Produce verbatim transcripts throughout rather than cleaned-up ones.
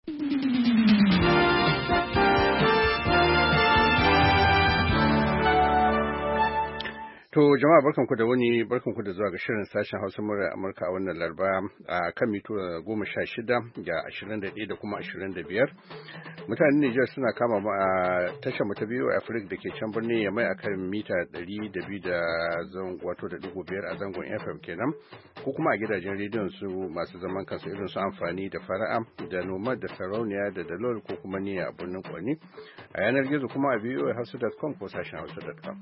To jama'a barkanku da wani barkanku da zuwa ga shirin sashen Hausa murar Amurka a wannan Laraba a kan mito goma sha shida da ashirin da ɗaya da kuma ashirin da biyar. Mutanen Nijar suna kama mu a tashar mu ta biyu a Afirka da ke can birnin Yamai akan mita ɗari da biyu da wato da ɗigo biyar a zangon F M kenan, ko kuma a gidajen rediyon su masu zaman kansu irin su amfani da fara'a da noma da sarauniya da dalol ko kuma niyya a birnin Kwani. A yanar gizo kuma a v o a hausa dot com ko sashen hausa dot com.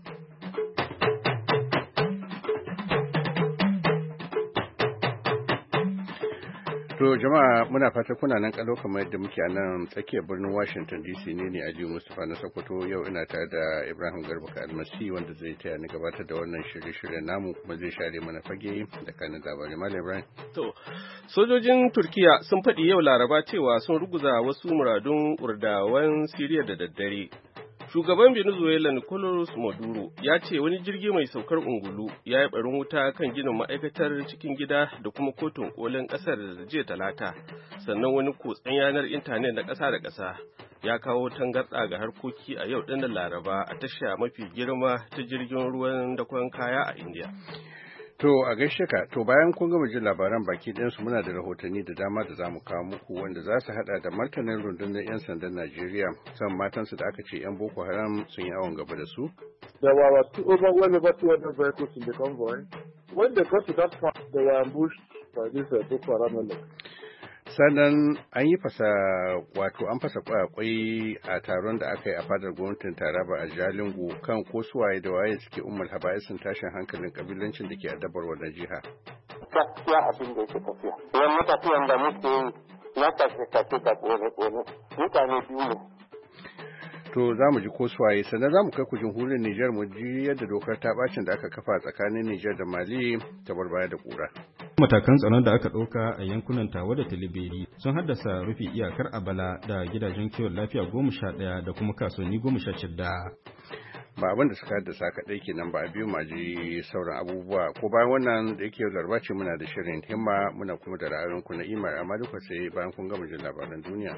To jama'a muna fata kuna nan kalau kamar yadda muke a nan tsakiyar birnin Washington D C ne ne Aliyu Mustapha na Sokoto. Yau ina tare da Ibrahim Garba Almasi wanda zai taya ni gabatar da wannan shirye-shiryen namu kuma zai share mana fage da kanin labarai. Malam Ibrahim. To sojojin Turkiya sun faɗi yau Laraba cewa sun ruguza wasu muradun Kurdawan Siriya da daddare. Shugaban Venezuela Nicolas Maduro ya ce wani jirgi mai saukar ungulu ya yi barin wuta kan ginin ma'aikatar cikin gida da kuma kotun kolin ƙasar da jiya talata, sannan wani kutsen yanar intanet na ƙasa da ƙasa ya kawo tangarɗa ga harkoki a yau ɗin Laraba a tasha mafi girma ta jirgin ruwan dakon kaya a India. To a gaishe ka, to bayan kun gama jin labaran baki ɗinsu muna da rahotanni da dama da za mu kawo muku wanda za su haɗa da martanin rundunar 'yan sandan Najeriya kan matansu da aka ce 'yan Boko Haram sun yi awon gaba da su. There were two over well over two hundred vehicles in the convoy. When they got to that part, they were ambushed by this uh, Boko Haram element. Sannan an yi fasa wato an fasa kwakwai a taron da aka yi a fadar gwamnatin Taraba a Jalingo kan ko suwaye da waye suke ummul haba'isin tashin hankalin kabilancin da ke addabar wannan jiha. Gaskiya abin da yake tafiya. Wannan tafiyan da muke yi na tafiye-tafiye da ƙone-ƙone mutane biyu ne. To za mu ji ko suwaye sannan za mu kai ku jamhuriyar Nijar mu ji yadda dokar ta bacin da aka kafa tsakanin Nijar da Mali ta bar baya da ƙura. Matakan tsaron da aka ɗauka a yankunan Tawa da Tilibiri sun haddasa rufe iyakar Abala da gidajen kiwon lafiya goma sha ɗaya da kuma kasuwanni goma sha shida. Ba abin da suka haddasa kaɗai kenan ba a biyu maji sauran abubuwa ko bayan wannan da yake garba ce muna da shirin himma muna kuma da ra'ayoyinku na imar amma duka sai bayan kun gama jin labaran duniya.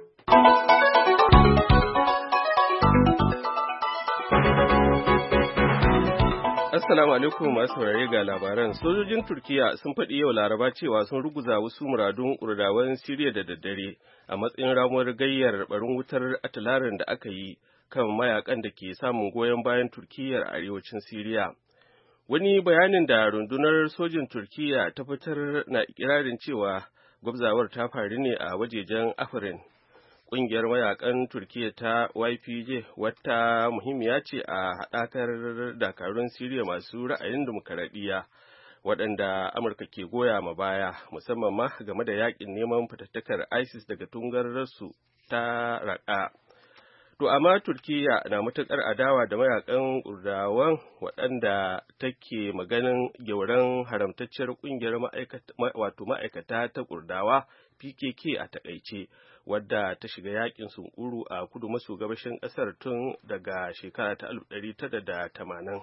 Assalamu alaikum masu saurare ga labaran. Sojojin Turkiya sun faɗi yau Laraba cewa sun ruguza wasu muradun Kurdawan Siriya da daddare a matsayin ramuwar gayyar barin wutar atilarin da aka yi kan mayakan da ke samun goyon bayan Turkiyyar arewacin Siriya. Wani bayanin da rundunar sojin Turkiya ta fitar na ikirarin cewa gwabzawar ta faru ne a wajejen Afrin. Ƙungiyar mayakan Turkiyya ta Y P G wata muhimmiya ce a haɗakar dakarun Siriya masu ra'ayin dimokuraɗiyya waɗanda Amurka ke goya ma baya musamman ma game da yaƙin neman fitattakar ISIS daga tungararsu ta Raƙa. To amma Turkiyya na matuƙar adawa da mayakan Kurdawan waɗanda take maganin gyauran haramtacciyar ƙungiyar wato ma'aikata ta Kurdawa P K K a taƙaice. Wadda ta shiga yakin sunkuru a kudu maso gabashin ƙasar tun daga shekara ta alif ɗari tara da tamanin.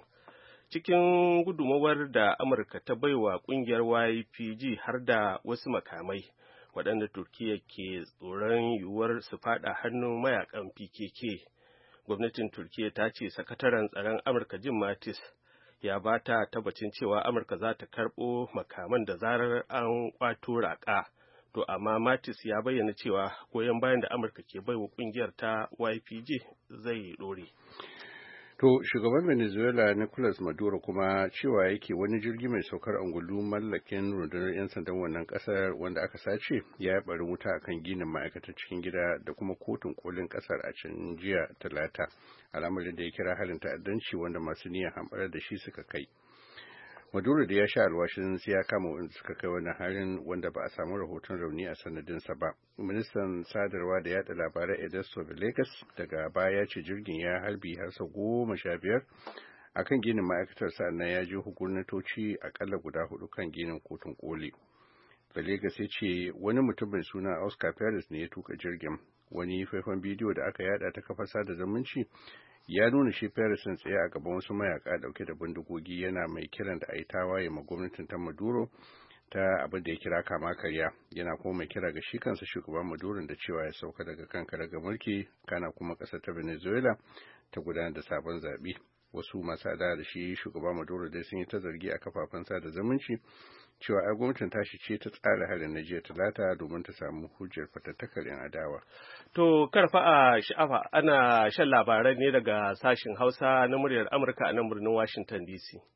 Cikin gudumawar da Amurka ta baiwa ƙungiyar Y P G har da wasu makamai, waɗanda Turkiyya ke tsoron yiwuwar su faɗa hannun mayakan P K K. Gwamnatin Turkiyya ta ce sakataren tsaron Amurka Jim Mattis ya ba ta tabbacin cewa Amurka za ta karɓo makaman da zarar an ƙwato Raƙa. To amma Mattis ya bayyana cewa goyon bayan da Amurka ke baiwa kungiyar ta Y P G zai dore. To shugaban Venezuela Nicolas Maduro kuma cewa yake wani jirgi mai saukar angulu mallakin rundunar 'yan sandan wannan kasar wanda aka sace ya yi barin wuta akan ginin ma'aikatar cikin gida da kuma kotun kolin kasar a can jiya talata, al'amarin da ya kira halin ta'addanci wanda masu niyyar hamɓarar da shi suka kai. Maduro da ya sha alwashin sai ya kama wanda suka kai wannan harin wanda ba a samu rahoton rauni a sanadinsa ba. Ministan sadarwa da yada labarai Edesto Villegas daga baya ya ce jirgin ya harbi har sau goma sha biyar a kan ginin ma'aikatar sannan ya ji gwamnatoci akalla guda hudu kan ginin kotun koli. Villegas ya ce wani mutum mai suna Oscar Perez ne ya tuka jirgin. Wani faifan bidiyo da aka yada ta kafar sada zumunci ya nuna shi Patterson tsaye a gaban wasu mayaka dauke da bindigogi yana mai kiran da a yi tawaye ma gwamnatin ta Maduro ta abin da ya kira kama karya, yana kuma mai kira ga shi kansa shugaban Maduro da cewa ya sauka daga kan karagar mulki, kana kuma ƙasar ta Venezuela ta gudanar da sabon zaɓe. Wasu masu adawa da shi shugaban Maduro dai sun yi ta zargi a kafafen sada zumunci cewa ai gwamnatin tashi ce ta tsara harin na jiya talata domin ta samu hujjar fatattakar yan adawa. To karfa a sha'afa ana shan labaran ne daga sashen Hausa na muryar Amurka a nan birnin Washington D C.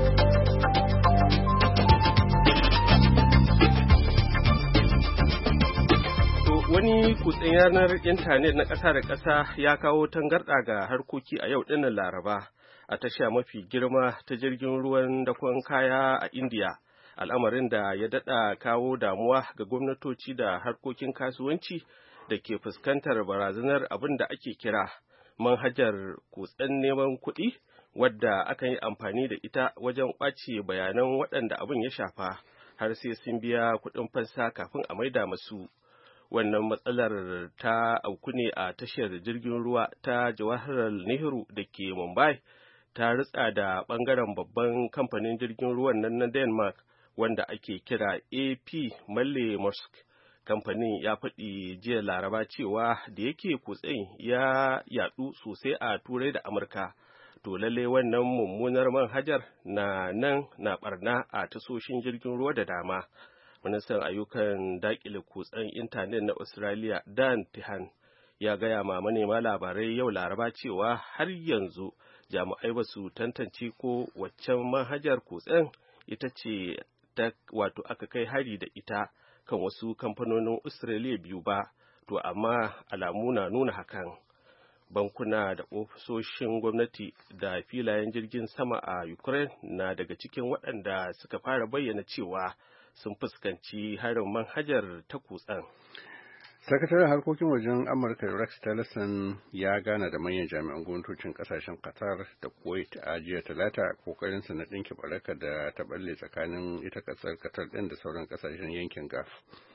Wani kutsen yanar intanet na ƙasa da ƙasa ya kawo tangarɗa ga harkoki a yau ɗinnan Laraba a tasha mafi girma ta jirgin ruwan dakon kaya a Indiya, al'amarin da ya daɗa kawo damuwa ga gwamnatoci da harkokin kasuwanci da ke fuskantar barazanar abin da ake kira manhajar kutsen neman kuɗi, wadda aka yi amfani da ita wajen ƙwace bayanan waɗanda abin ya shafa har sai sun biya kuɗin fansa kafin a maida masu. Wannan matsalar ta auku ne a tashar jirgin ruwa ta Jawaharlal Nehru da ke Mumbai, ta ritsa da ɓangaren babban kamfanin jirgin ruwan nan na Denmark wanda ake kira A P Møller Mærsk. Kamfanin ya faɗi jiya Laraba cewa da yake kutsen ya yaɗu sosai a Turai da Amurka, to lalle wannan mummunar manhajar na nan na ɓarna a tasoshin jirgin ruwa da dama. Ministan ayyukan dakile kutsen intanet na Australia Dan Tehan ya gaya ma manema labarai yau Laraba cewa har yanzu jami'ai ba su tantance ko waccan manhajar kutsen ita ce ta wato aka kai hari da ita kan wasu kamfanonin Australia biyu ba, to amma alamu na nuna hakan. Bankuna da ofisoshin gwamnati da filayen jirgin sama a Ukraine na daga cikin waɗanda suka fara bayyana cewa sun fuskanci harin manhajar ta kutsen. Sakataren harkokin wajen Amurka Rex Tillerson ya gana da manyan jami'an gwamnatocin kasashen Qatar da Kuwait a jiya talata kokarinsa na ɗinke baraka da ta balle tsakanin ita ƙasar Qatar ɗin da sauran ƙasashen yankin Gulf.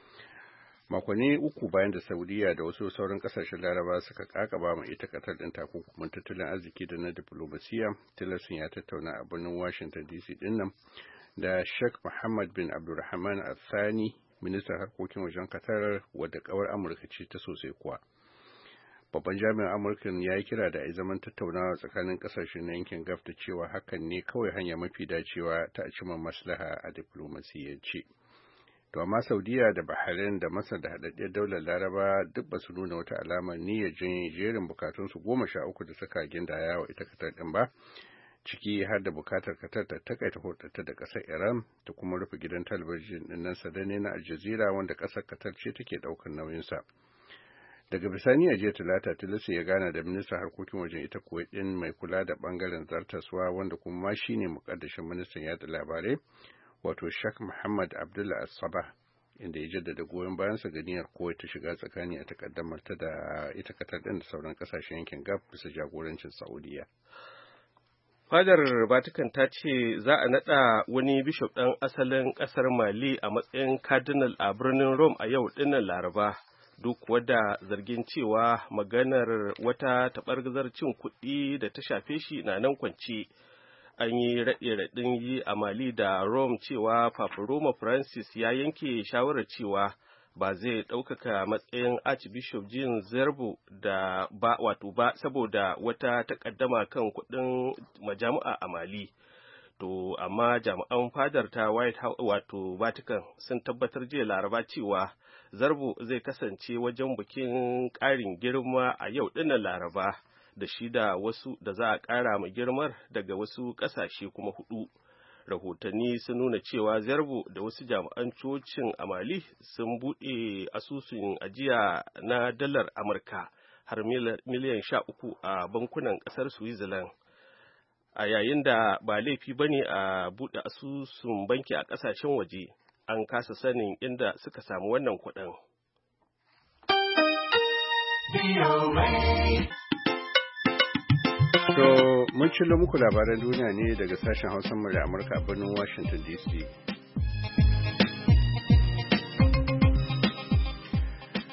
Makonni uku bayan da Saudiya da wasu sauran ƙasashen Laraba suka kakaba ma ita Qatar ɗin takunkumin tattalin arziki da na diplomasiya, Tillerson ya tattauna a birnin Washington D C ɗin nan da Sheikh Mohammed bin Abdulrahman Al Thani, ministan harkokin wajen Qatar, wadda kawar Amurka ce ta sosai kuwa. Babban jami'in Amurkan ya yi kira da a zaman tattaunawa tsakanin kasashen yankin Gulf da cewa hakan ne kawai hanya mafi dacewa ta cimma maslaha a diplomasiyance. To amma Saudiya da Bahrain da Masar da haɗaɗɗiyar daular Laraba duk ba su nuna wata alamar niyyar janye jerin bukatunsu goma sha uku da suka gindaya wa ita Qatar ɗin ba, ciki har da bukatar Qatar ta takaita hulɗarta da ƙasar Iran ta kuma rufe gidan talabijin ɗin nan sadane na Al Jazeera wanda ƙasar Qatar ce take ɗaukar nauyinsa. Daga bisani a jiya Talata, Tillerson ya gana da ministan harkokin wajen ita Kuwait ɗin mai kula da ɓangaren zartaswa wanda kuma ma shine muƙaddashin ministan yaɗa labarai, wato Sheikh Muhammad Abdullah As-Sabah, inda ya jaddada goyon bayansa ga niyyar Kuwait ta shiga tsakani a takaddamar ta da ita Qatar ɗin da sauran ƙasashen yankin Gulf bisa jagorancin Saudiya. Fadar Vatican ta ce za a naɗa wani bishop ɗan asalin ƙasar Mali a matsayin cardinal a birnin Rome a yau ɗinnan Laraba, duk wadda zargin cewa maganar wata taɓargazar cin kuɗi da ta shafe shi na nan kwance. An yi raɗe-raɗin yi a Mali da Rome cewa Papa Roma Francis ya yanke shawarar cewa ba zai ɗaukaka matsayin Archbishop Jean Zerbo da ba wato ba saboda wata takaddama kan kuɗin majami'a a Mali. To amma jami'an fadar ta White House wato Vatican sun tabbatar jiya Laraba cewa Zerbo zai kasance wajen bikin ƙarin girma a yau ɗinnan Laraba da shi da wasu da za a ƙara ma girmar daga wasu ƙasashe kuma hudu. Rahotanni sun nuna cewa Zerbo da wasu jami'an cocin a Mali sun buɗe asusun ajiya na dalar Amurka har miliyan sha uku a bankunan ƙasar Switzerland. A yayin da ba laifi ba ne a buɗe asusun banki a ƙasashen waje, an kasa sanin inda suka samu wannan kuɗin. To, mun cillo muku labaran duniya ne daga sashen Hausa murya Amurka a birnin Washington D C. To,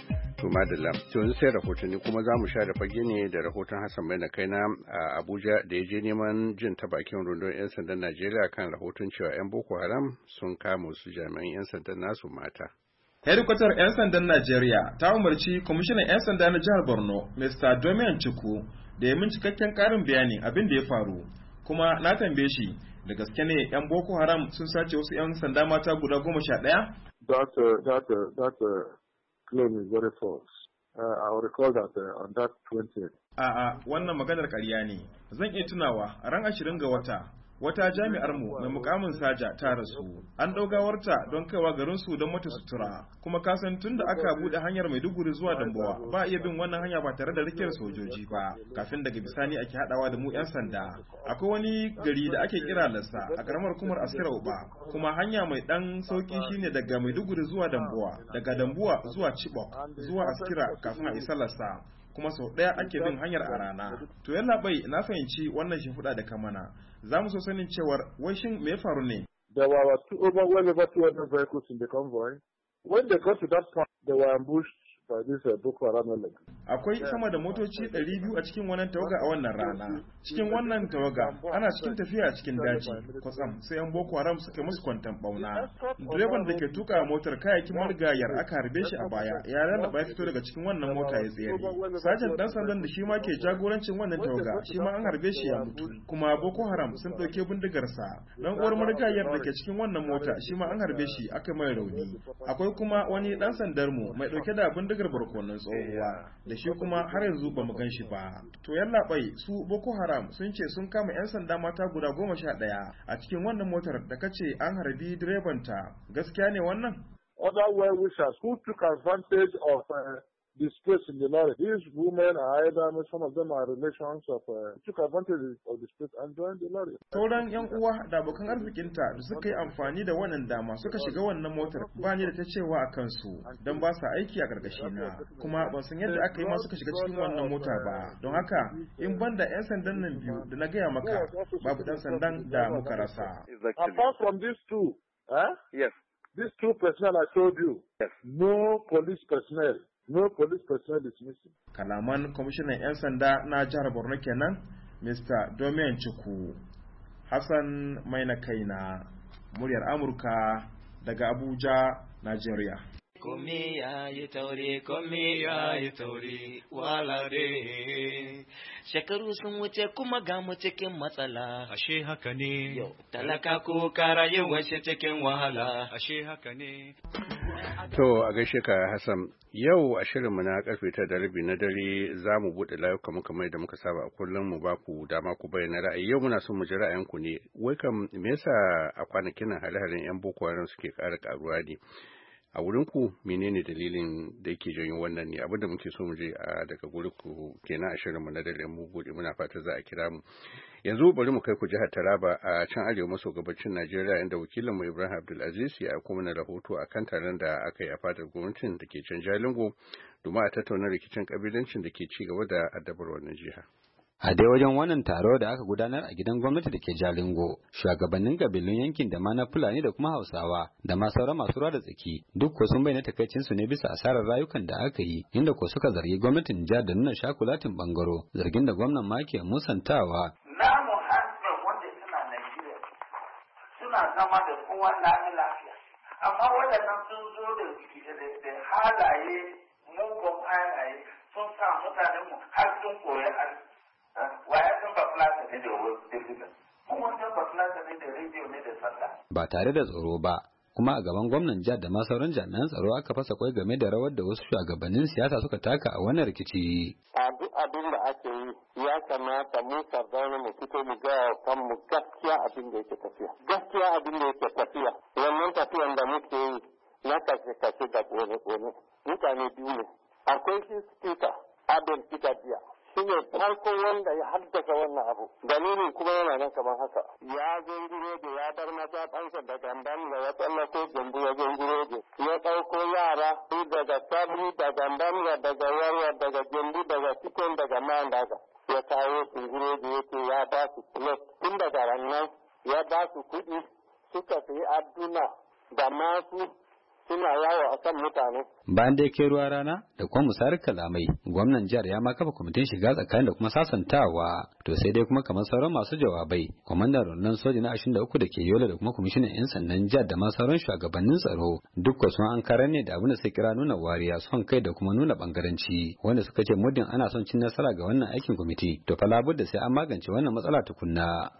To madalla, to yanzu sai rahotanni kuma za mu sha da fage ne da rahoton Hassan Mai na kaina a Abuja da ya je neman jin ta bakin rundunar 'yan sandan Najeriya kan rahoton cewa 'yan Boko Haram sun kama su jami'an 'yan sandan nasu mata. Hedikwatar 'yan sandan Najeriya ta umarci kwamishinan 'yan sanda na jihar Borno, Mister Domian Chukwu, da ya min cikakken karin bayani abin da ya faru. Kuma na tambaye shi, da gaske ne 'yan Boko Haram sun sace wasu 'yan sanda mata guda goma sha ɗaya? That, uh, that, uh, that, uh, claim is very false. Uh, I will recall that uh, on that twentieth. A'a, wannan maganar ƙarya ne. Zan iya tunawa a ran ashirin ga wata, wata jami'ar mu mai mukamin saja ta rasu. An ɗaugawarta don kaiwa garin su don mata sutura. Kuma ka san tun da aka buɗe hanyar Maiduguri zuwa Dambowa, ba iya bin wannan hanya ba tare da rikiyar sojoji ba. Kafin daga bisani ake haɗawa da mu 'yan sanda. Akwai wani gari da ake kira Lassa a ƙaramar kumar Askira Uba. Kuma hanya mai ɗan sauƙi shine daga Maiduguri zuwa Dambowa, daga Dambowa zuwa Chibok, zuwa Askira kafin a isa Lassa. Kuma sau ɗaya ake bin hanyar a rana. To yalla bai na fahimci wannan shimfiɗa da kamana. Za mu so sanin cewar wai shin me ya faru ne? There were two, over well over two hundred vehicles in the convoy. When they got to that point, they were ambushed by this uh, Boko Haram element. Akwai sama da motoci ɗari biyu a cikin wannan tawaga a wannan rana. Cikin wannan tawaga ana cikin tafiya cikin daji. Kwatsam sai yan Boko Haram suka musu kwantan bauna. Direban da ke tuka motar kayakin marigayar aka harbe shi a baya. Ya lallaba ya fito daga cikin wannan mota ya tsere. Sajan dan sandan da shi ma ke jagorancin wannan tawaga shi ma an harbe shi ya mutu. Kuma Boko Haram sun ɗauke bindigarsa. Dan uwar marigayar da ke cikin wannan mota shi ma an harbe shi aka mai rauni. Akwai kuma wani dan sandar mu mai ɗauke da bindigar barkonon tsohuwa da shi kuma har yanzu ba mu gan shi ba. To yalla bai su Boko Haram sun ce sun kama 'yan sanda mata guda goma sha ɗaya a cikin wannan motar da kace an harbi direbanta. Gaskiya ne wannan? Other well-wishers who took advantage of uh, the space in the lorry. These women are either, some of them are relations of, uh, took advantage of the space and joined the lorry. Sauran 'yan uwa da abokan arzikinta da suka yi amfani da wannan dama suka shiga wannan motar ba ni da ta cewa a kansu don ba sa aiki a gargashina kuma ban san yadda aka yi ma suka shiga cikin wannan mota ba. Don haka in banda 'yan sandan nan biyu da na gaya maka babu dan sandan da muka rasa. Apart from these two, eh? Yes. These two personnel I told you, yes. No police personnel. No police personnel is missing. Kalaman kwamishinan 'yan sanda na jihar Borno kenan, Mister Domian Chukwu. Hassan Mai na kaina, muryar Amurka daga Abuja, Nigeria. Komi ya yi taure, komi ya yi taure, walare. Shekaru sun wuce kuma ga mu cikin matsala. Ashe haka ne. Yau talaka ko kara yawan shi cikin wahala. Ashe haka ne. To a gaishe ka Hassan, yau a shirinmu na karfe ta da rabi na dare za mu buɗe layuka muka mai da muka saba a kullum mu ba ku dama ku bayyana ra'ayi. Yau muna son mu ji ra'ayinku ne. Wai kam me yasa a kwanakin nan hare-haren 'yan Boko Haram suke ƙara ƙaruwa ne? A wurin ku menene dalilin da yake janyo wannan ne? Abinda muke so mu je a daga gurin ku kenan a shirinmu na dare mu buɗe muna fata za a kira mu. Yanzu bari mu kai ku jihar Taraba a can arewa maso gabacin Najeriya inda wakilinmu Ibrahim Abdulaziz ya aiko mana rahoto akan taron da aka yi a fadar gwamnatin da ke can Jalingo domin a tattauna rikicin kabilancin da ke ci gaba da addabar wannan jiha. A dai wajen wannan taro da aka gudanar a gidan gwamnati da ke Jalingo, shugabannin kabilun yankin da ma na Fulani da kuma Hausawa da ma sauran masu ruwa da tsaki duk ko sun bayyana takaicin su ne bisa asarar rayukan da aka yi, inda ko suka zargi gwamnatin jihar da nuna shakulatin bangaro, zargin da gwamnan ma ke musantawa. Namu hasbe wanda suna Najeriya suna zama da kowa lami lafiya, amma waɗannan sun zo da halaye mugun halaye sun sa mutanenmu har sun koya ba tare da tsoro ba kuma a gaban gwamnan jihar da ma sauran jami'an tsaro aka fasa kwai game da rawar da wasu shugabannin siyasa suka taka a wannan rikici. A duk abin da ake yi ya kamata mu sardauna mu fito mu gaya kan mu gaskiya abin da yake tafiya. Gaskiya abin da yake tafiya. Wannan tafiyan da muke yi na kashe-kashe da kone-kone. Mutane biyu ne. Akwai shi speaker Abel Peter Biya. Shi ne farko wanda ya haddasa wannan abu. Dalilin kuma yana nan kamar haka. Ya zunguro da ya bar mata ɗansa da gamban da ya tsallako gambu ya zunguro da. Ya ɗauko yara su daga sabri da gamban da daga yarwa daga gambu daga cikin daga man daga. Ya kawo zunguro da yake ya ba su plot. Tun daga rannan ya ba su kuɗi suka sayi adduna da masu suna yawo a kan mutane. Bayan da ya kai ruwa rana da kuma musayar kalamai, gwamnan jihar ya ma kafa kwamitin shiga tsakanin da kuma sasantawa. To sai dai kuma kamar sauran masu jawabai, kwamandan rundunar soja na ashirin da uku da ke Yola da kuma kwamishinan 'yan sandan jihar da ma sauran shugabannin tsaro duk sun an karar ne da abin da suka kira nuna wariya, son kai da kuma nuna bangaranci, wanda suka ce muddin ana son cin nasara ga wannan aikin kwamiti to fa labudda sai an magance wannan matsala tukunna.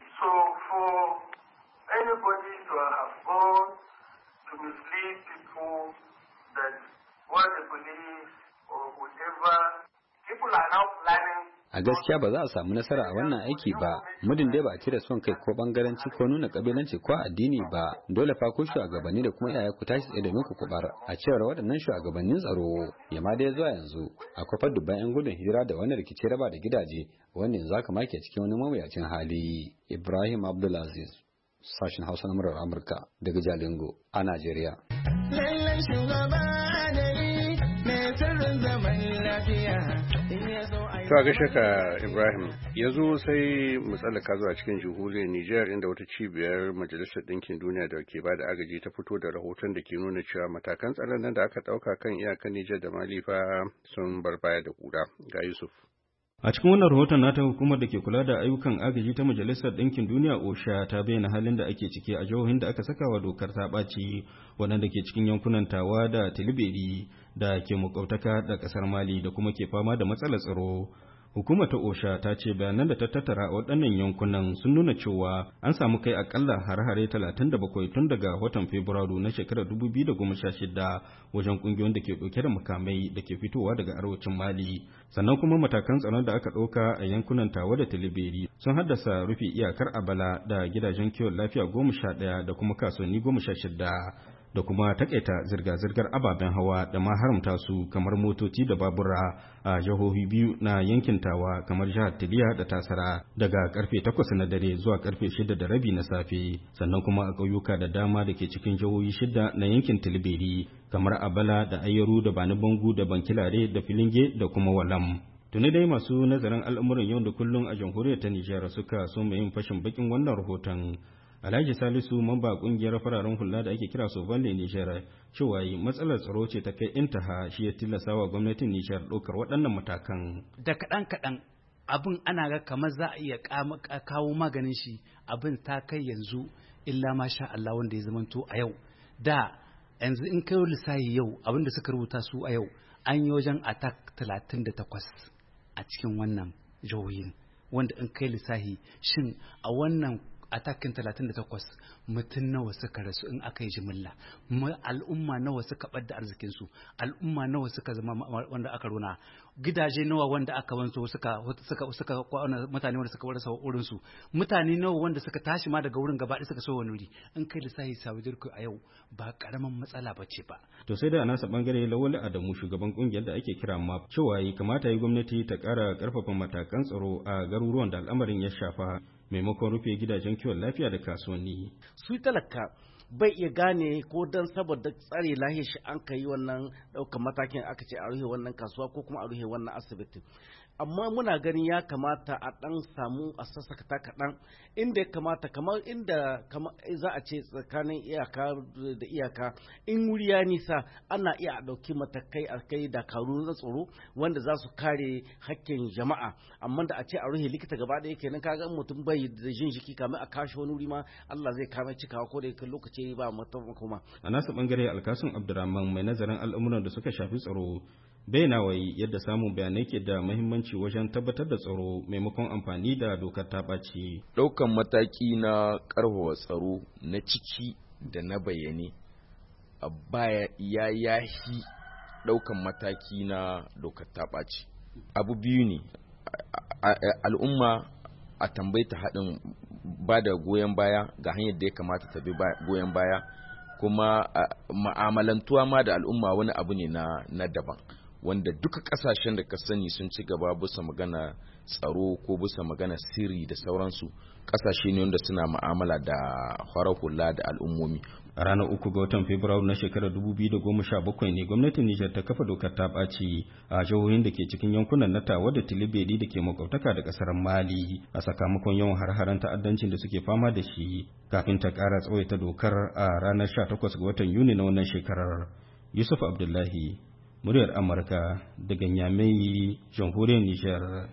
A gaskiya ba za a samu nasara a wannan aiki ba, mudin dai ba a cire son kai ko bangaranci ko nuna kabilanci ko addini ba. Dole fa ku shugabanni da kuma iyaye ku tashi tsaye domin ku kubar a cewar waɗannan shugabannin tsaro. Yamma dai zuwa yanzu akwai fa dubban yan gudun hijira da wani rikici raba da gidaje wanda yanzu aka make cikin wani mawuyacin hali. Ibrahim Abdulaziz, sashen Hausa na murar Amurka daga Jalingo a Najeriya. Lallai shugaba adali mai sirrin zaman lafiya. To a gaishe ka Ibrahim, yanzu sai mu tsallaka zuwa cikin jamhuriyar Nijar inda wata cibiyar Majalisar Ɗinkin Duniya da ke bada agaji ta fito da rahoton da ke nuna cewa matakan tsaron nan da aka ɗauka kan iyakan Nijar da Mali fa sun bar baya da ƙura. Ga Yusuf. A cikin wannan rahoton nata hukumar da ke kula da ayyukan agaji ta Majalisar Ɗinkin Duniya OSHA ta bayyana halin da ake ciki a jihohin da aka saka wa dokar ta ɓaci waɗanda ke cikin yankunan Tawa da Tilibiri da ke makwabtaka da ƙasar Mali da kuma ke fama da matsalar tsaro. Hukumar ta OSHA ta ce bayanan da ta tattara a waɗannan yankunan sun nuna cewa an samu kai akalla hare-hare talatin da bakwai tun daga watan Fabrairu na shekarar dubu biyu da goma sha shida wajen ƙungiyoyin da ke ɗauke da makamai da ke fitowa daga arewacin Mali. Sannan kuma matakan tsaron da aka ɗauka a yankunan Tawa da Tilibiri sun haddasa rufe iyakar Abala da gidajen kiwon lafiya goma sha ɗaya da kuma kasuwanni goma sha shida. Da kuma takaita zirga-zirgar ababen hawa da ma haramta su kamar motoci da babura a jihohi biyu na yankin Tawa kamar jihar Tiliya da Tasara daga karfe takwas na dare zuwa karfe shida da rabi na safe, sannan kuma a ƙauyuka da dama da ke cikin jihohi shida na yankin Tilberi kamar Abala da Ayyaru da Bani Bangu da Bankilare da Filinge da kuma Walam. Tuni dai masu nazarin al'amuran yau da kullum a jamhuriyar ta Nijar suka so mai yin fashin bakin wannan rahoton. Alhaji Salisu mamba kungiyar fararen hula da ake kira Sovalle Nijar cewa matsalar tsaro ce ta kai intaha shi ya tilasta wa gwamnatin Nijar ɗaukar waɗannan matakan. Da kaɗan kaɗan abin ana ga kamar za a iya kawo maganin shi, abin ta kai yanzu illa masha Allah wanda ya zamanto a yau. Da yanzu in kai lissahi yau abin da suka rubuta su a yau an yi wajen attack talatin da takwas a cikin wannan jihohin, wanda in kai lissahi shin a wannan atakin talatin da takwas mutum nawa suka rasu in aka yi jimilla, al'umma nawa suka ɓadda arzikinsu, al'umma nawa suka zama wanda aka rona, gidaje nawa wanda aka wanzo suka suka suka mutane wanda suka warasa wurinsu, mutane nawa wanda suka tashi ma daga wurin gaba suka so wani wuri. In kai lissafi sabidirku a yau ba karaman matsala ba ce ba. To sai da a nasa bangare Lawali Adamu shugaban kungiyar da ake kira M A P cewa yi kamata yi gwamnati ta ƙara ƙarfafa matakan tsaro a garuruwan da al'amarin ya shafa maimakon rufe gidajen kiwon lafiya da kasuwanni. Su talaka bai iya gane ko dan saboda tsare lahiyar shi an kai wannan ɗaukar matakin aka ce a rufe wannan kasuwa ko kuma a rufe wannan asibiti. Amma muna ganin ya kamata a ɗan samu a sassakata kaɗan inda ya kamata kamar inda za a ce tsakanin iyaka da iyaka in wuri ya nisa ana iya a ɗauki matakai a kai dakaru na tsaro wanda za su kare hakkin jama'a, amma da a ce a rufe likita gaba ɗaya kenan kaga mutum bai da jin jiki kamar a kashe wani wuri ma Allah zai kame cikawa ko da lokaci ba mutum kuma. A nasa bangare Alkasun Abdurrahman mai nazarin al'amuran da suka shafi tsaro bayyana wai yadda samun bayanai ke da muhimmanci wajen tabbatar da tsaro maimakon amfani da dokar ta ɓaci. Ɗaukan mataki na ƙarfafa tsaro na ciki da na bayyane a baya ya yahi ɗaukan mataki na dokar ta ɓaci. Abu biyu ne, al'umma a tambaita haɗin ba da goyon baya ga hanyar da ya kamata ta bi goyon baya, kuma ma'amalantuwa ma da al'umma wani abu ne na daban. Wanda duka kasashen da ka sani sun ci gaba bisa magana tsaro ko bisa magana sirri da sauransu, kasashe ne wanda suna ma'amala da farar hula da al'ummomi. A ranar uku ga watan Fabrairu na shekarar dubu biyu da goma sha bakwai ne gwamnatin Nijar ta kafa dokar ta ɓaci a jihohin da ke cikin yankunan na Tawa da Tilibedi da ke makwabtaka da ƙasar Mali a sakamakon yawan har-haren ta'addancin da suke fama da shi kafin ta ƙara tsawaita dokar a ranar sha takwas ga watan Yuni na wannan shekarar. Yusuf Abdullahi, muryar Amurka daga Nyamai, jamhuriyar Nijar.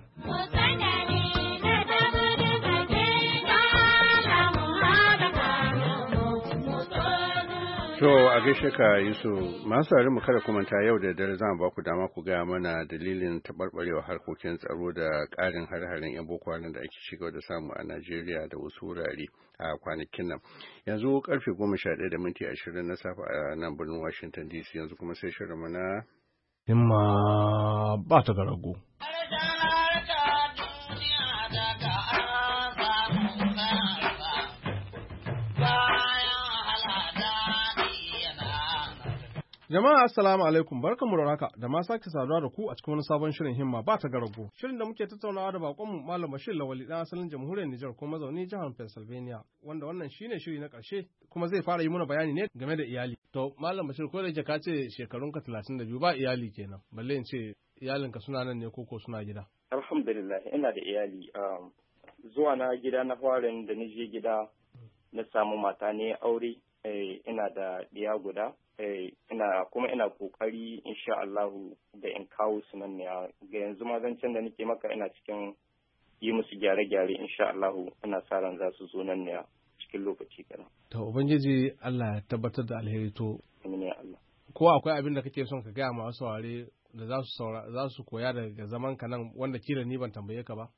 To a gaishe ka Yusuf, masu tare mu kada kumanta yau da dare za mu ba ku dama ku gaya mana dalilin taɓarɓarewa harkokin tsaro da ƙarin har-haren 'yan boko haram da ake shiga da samu a Najeriya da wasu wurare a kwanakin nan. Yanzu karfe goma sha ɗaya da minti ashirin na safe a nan birnin Washington D C, yanzu kuma sai shirin mana. Himma ba ta garago. Jama'a assalamu alaikum, barkanmu da haka da ma sake saduwa da ku a cikin wani sabon shirin himma ba ta garago. Shirin da muke tattaunawa da bakonmu Malam Bashir Lawali dan asalin jamhuriyar Nijar ko mazauni jihar Pennsylvania, wanda wannan shine shiri na ƙarshe kuma zai fara yi mana bayani ne game da iyali. To Malam Bashir, ko da yake ka ce shekarunka talatin da biyu ba iyali kenan, balle in ce iyalinka suna nan ne koko suna gida? Alhamdulillah ina da iyali. Zuwa na gida na farin da ni je gida na samu mata ne aure, ina da ɗiya guda. ina kuma ina kokari insha Allahu da in kawo su nan ne ga yanzu ma zancen da nake maka ina cikin yi musu gyare-gyare insha Allahu ina sa ran za su zo nan ne cikin lokaci kana. To ubangiji Allah ya tabbatar da alheri. To amin ya Allah. Ko akwai abin da kake son ka gaya ma wasu ware da za su za su koya daga zaman ka nan wanda kila ni ban tambaye ka ba?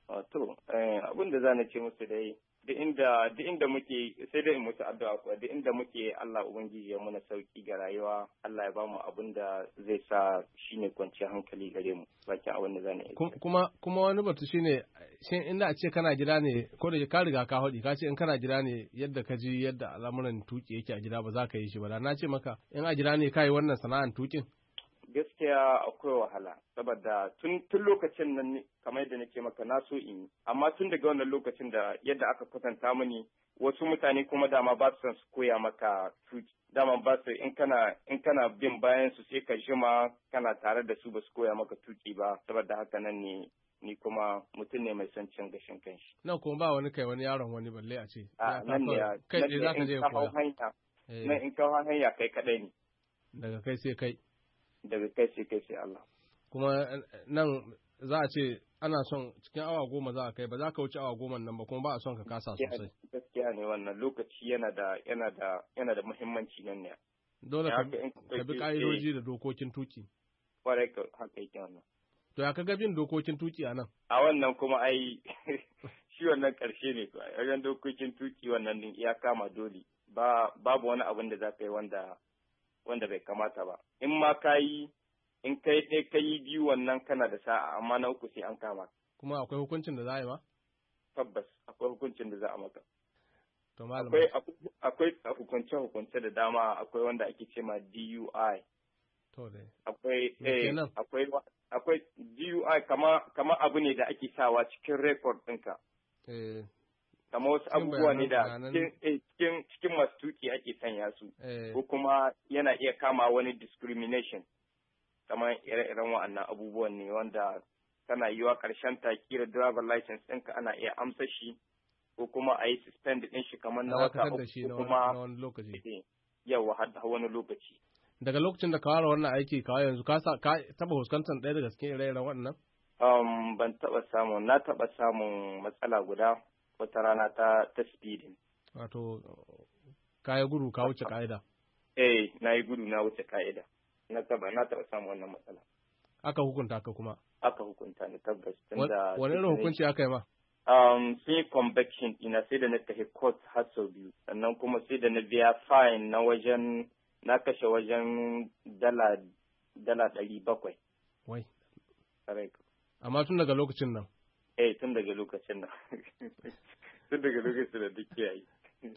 To abin da za na ce musu dai duk inda duk inda muke sai dai musu addu'a kuwa duk inda muke Allah ubangiji ya muna sauki ga rayuwa, Allah ya bamu abin da zai sa shine kwanciyar hankali gare mu bakin abin da zan yi. Kuma kuma wani batu shine shin inda a ce kana gida ne ko da ka riga ka haɗi ka ce in kana gida ne yadda ka ji yadda al'amuran tuki yake a gida ba za ka yi shi ba, da na ce maka in a gida ne ka yi wannan sana'an tukin. Gaskiya akwai wahala saboda tun tun lokacin nan kamar yadda nake maka na so in yi, amma tun daga wannan lokacin da yadda aka kwatanta mini wasu mutane kuma dama ba su son su koya maka tuki, dama ba su in kana in kana bin bayan su sai ka jima kana tare da su ba su koya maka tuki ba, saboda haka nan ne ni kuma mutum ne mai son cin gashin kanshi. Nan kuma ba wani kai wani yaron wani balle a ce. A nan ne kai ne za ka je koya. Nan in ka hau hanya kai kadai ne. Daga kai sai kai. Daga kai sai kai sai Allah. Kuma nan za a ce ana son cikin awa goma za a kai, ba za ka wuce awa goma nan ba, kuma ba a son ka kasa sosai. Gaskiya ne wannan lokaci yana da yana da yana da muhimmanci nan ne. Dole ka bi ka'idoji da dokokin tuki. Kwarai ka haka yake wannan. To ya kaga bin dokokin tuki a nan? A wannan kuma ai shi wannan karshe ne to wajen dokokin tuki wannan din ya kama dole. Ba babu wani abin da za ka yi wanda wanda bai kamata ba. In ma ka yi, in kai ɗaya ka yi biyu wannan kana da sa'a, amma na uku sai an kama. Kuma akwai hukuncin da za a yi ma? Tabbas, akwai hukuncin da za a maka. To malam. Akwai akwai hukunce-hukunce da dama, akwai wanda ake ce ma D U I. To dai. Akwai eh akwai akwai D U I kama kama abu ne da ake sawa cikin record ɗinka. Eh. Kamar wasu abubuwa ne da cikin cikin masu tuki ake sanya su, ko kuma yana iya kama wani discrimination, kamar ire-iren wa'annan abubuwan ne wanda tana yiwa ƙarshen ta kira driver license ɗinka ana iya amsa shi, ko kuma a yi suspend ɗin shi kamar na wata uku, ko kuma yawa har da wani lokaci. Daga lokacin da ka fara wannan aiki kawai yanzu ka taɓa fuskantar ɗaya daga cikin ire-iren waɗannan? Ban taɓa samun, na taɓa samun matsala guda. Wata rana ta ta speeding. Wato kayi gudu ka wuce ka'ida. Eh, na yi gudu na wuce ka'ida. Na taba na taba samun wannan matsala. Aka hukunta ka kuma? Aka hukunta ni tabbas. Wani irin hukunci aka yi ma? Um, sun yi conviction ina sai da na tafi court har sau biyu. Sannan kuma sai da na biya fine na wajen na kashe wajen dala dala ɗari bakwai. Wai. Amma tun daga lokacin nan? Eh, tun daga lokacin nan. Tun daga lokacin da duk yayi.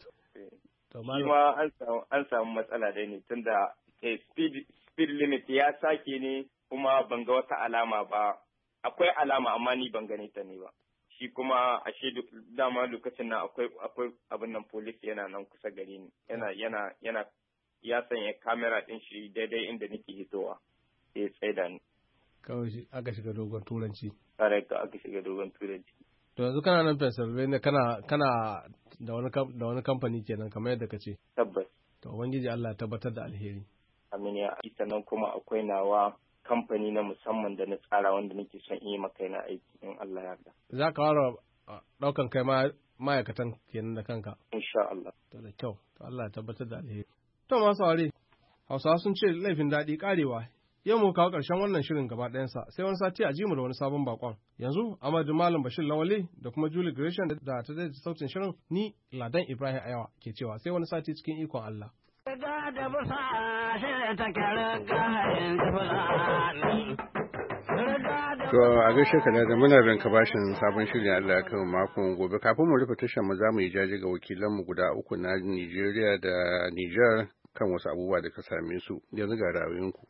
Shi ma an samu matsala dai ne tun da speed speed limit ya sake ne kuma ban ga wata alama ba. Akwai alama amma ni ban gane ta ne ba. shi kuma ashe dama lokacin nan akwai akwai abin nan police yana nan kusa gari ni yana yana yana ya sanya kamera din shi daidai inda nake hitowa sai tsaida ni kawai shi aka shiga dogon turanci kare ka aka shiga dogon turanci to yanzu kana nan Pennsylvania kana kana da wani da wani kamfani kenan kamar yadda kace tabbas to ubangiji Allah ya tabbatar da alheri amin ya ita nan kuma akwai nawa kamfani na musamman da na tsara wanda nake son yi maka na aiki in Allah ya yarda za ka fara daukan kai ma ma'aikatan kenan da kanka insha Allah to da kyau to Allah ya tabbatar da alheri to masu aure Hausawa sun ce laifin daɗi karewa yau mu kawo ƙarshen wannan shirin gaba ɗayansa sai wani sati a jimu da wani sabon bakon yanzu Amadu Malam Bashir Lawali da kuma Julie Gresham da ta da sautin shirin ni Ladan Ibrahim Ayawa ke cewa sai wani sati cikin ikon Allah Riga da busa shi ta kyara gahayin fulani. To a gaishe ka da muna bin ka bashin sabon shirin Allah ya kai makon gobe kafin mu rufe tashar mu za mu yi jaji ga wakilanmu guda uku na Nigeria da Niger kan wasu abubuwa da ka same su yanzu ga ra'ayoyinku.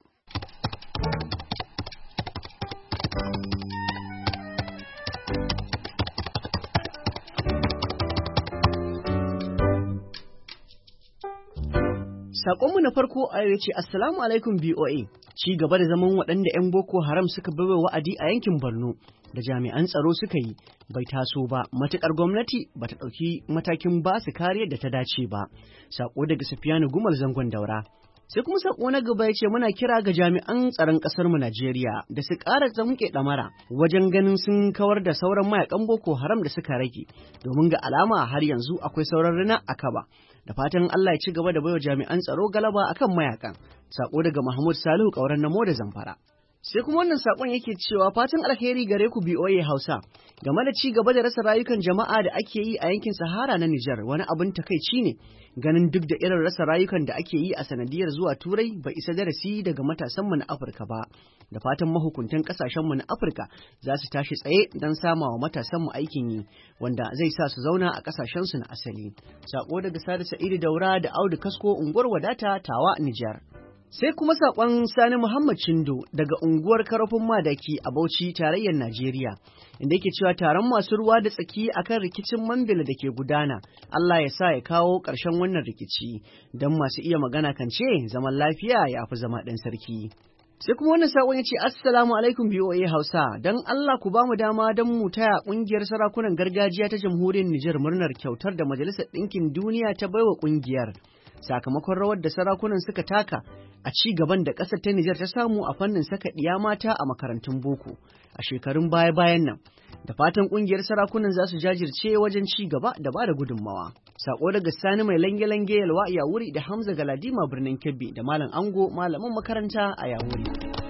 Saƙonmu na farko a yau ce Assalamu alaikum B O A, ci gaba da zaman waɗanda 'yan Boko Haram suka baiwa wa'adi a yankin Borno da jami'an tsaro suka yi bai taso ba, matuƙar gwamnati ba ta ɗauki matakin ba su kariyar da ta dace ba. Saƙo daga Sufiyanu Gumal Zangon Daura. Sai kuma saƙo na gaba ya ce muna kira ga jami'an tsaron ƙasarmu Najeriya da su ƙara tsamke ɗamara wajen ganin sun kawar da sauran mayakan Boko Haram da suka rage, domin ga alama har yanzu akwai sauran rina a kaba. Da fatan Allah ya ci gaba da baiwa jami'an tsaro galaba akan mayakan. Sako daga Mahmud Salihu Kauran Namo da Zamfara. Sai kuma wannan sakon yake cewa fatan alheri gare ku B O A Hausa game da ci gaba da rasa rayukan jama'a da ake yi a yankin Sahara na Nijar wani abin takaici ne ganin duk da irin rasa rayukan da ake yi a sanadiyar zuwa Turai bai isa darasi daga matasanmu na Afirka ba. Da fatan mahukuntan kasashenmu na Afirka za su tashi tsaye don samawa matasanmu aikin yi wanda zai sa su zauna a kasashensu na asali. Sako daga Sadi Sa'idu Daura da Audu Kasko unguwar Wadata Tawa Nijar. Sai kuma saƙon Sani Muhammad Chindo daga unguwar Karofin Madaki a Bauchi tarayyar Najeriya, inda yake cewa taron masu ruwa da tsaki akan rikicin Mambila da ke gudana, Allah ya sa ya kawo ƙarshen wannan rikici, don masu iya magana kan ce zaman lafiya ya fi zama ɗan sarki. Sai kuma wannan saƙon ya ce Assalamu alaikum B O A Hausa, don Allah ku ba mu dama don mu taya ƙungiyar sarakunan gargajiya ta jamhuriyar Nijar murnar kyautar da Majalisar Ɗinkin Duniya ta baiwa ƙungiyar. Sakamakon rawar da sarakunan suka taka a ci gaban da ƙasar ta Nijar ta samu a fannin saka ɗiya mata a makarantun boko a shekarun baya-bayan nan. Da fatan ƙungiyar sarakunan za su jajirce wajen ci gaba da ba da gudunmawa. Sako daga Sani mai lange-lange yalwa a Yawuri da Hamza Galadima birnin Kebbi da Malam Ango malamin makaranta a Yawuri.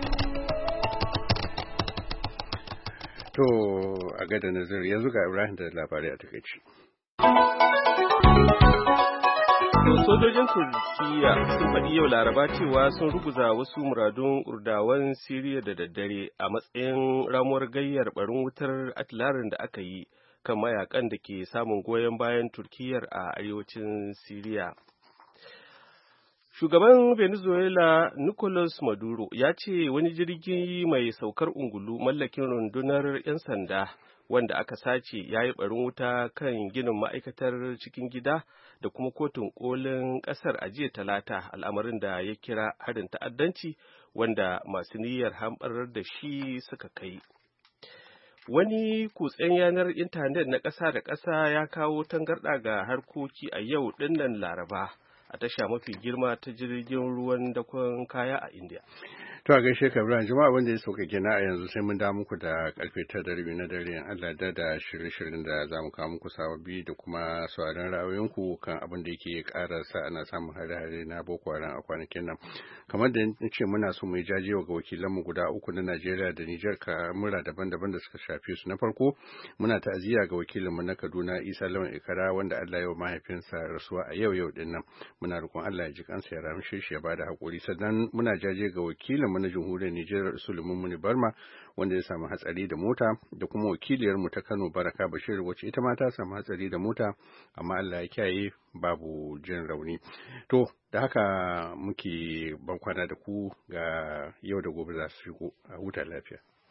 To a gada nazar yanzu ga Ibrahim da labarai a takaici. Sojojin Turkiyya sun faɗi yau Laraba cewa sun ruguza wasu muradun Kurdawan Siriya da daddare a matsayin ramuwar gayyar barin wutar atilarin da aka yi kan mayakan da ke samun goyon bayan Turkiyyar a arewacin Siriya. Shugaban Venezuela Nicolas Maduro ya ce wani jirgi mai saukar ungulu mallakin rundunar 'yan sanda wanda aka sace ya yi barin wuta kan ginin ma'aikatar cikin gida da kuma kotun kolin kasar a jiya talata, al'amarin da ya kira harin ta'addanci wanda masu niyyar hamɓarar da shi suka kai. Wani kutsen yanar intanet na ƙasa da ƙasa ya kawo tangarɗa ga harkoki a yau ɗinnan Laraba a tasha mafi girma ta jirgin ruwan dakon kaya a India. To a gaishe ka Ibrahim jama'a wanda ya sauka kenan a yanzu sai mun da muku da karfe tara da rabi na dare Allah da da shirye-shiryen da za mu kawo muku sababbi da kuma sauraron ra'ayoyinku kan abin da yake ƙara sa ana samun hare-hare na Boko Haram a kwanakin nan. Kamar da ce muna so mu yi jajewa ga wakilanmu guda uku na Najeriya da Nijar kamura daban-daban da suka shafe su. Na farko muna ta'aziyya ga wakilinmu na Kaduna Isa Lawan Ikara wanda Allah ya mahaifinsa rasuwa a yau yau din nan. Muna roƙon Allah ya ji kansa ya ramshe shi ya bada hakuri. Sannan muna jaje ga wakilinmu na jamhuriyar Nijar Suleiman Muni Barma wanda ya samu hatsari da mota da kuma wakiliyarmu ta Kano Baraka Bashir wacce ita ma ta samu hatsari da mota amma Allah ya kiyaye babu jin rauni. To da haka muke bankwana da ku ga yau da gobe za su shigo a huta lafiya.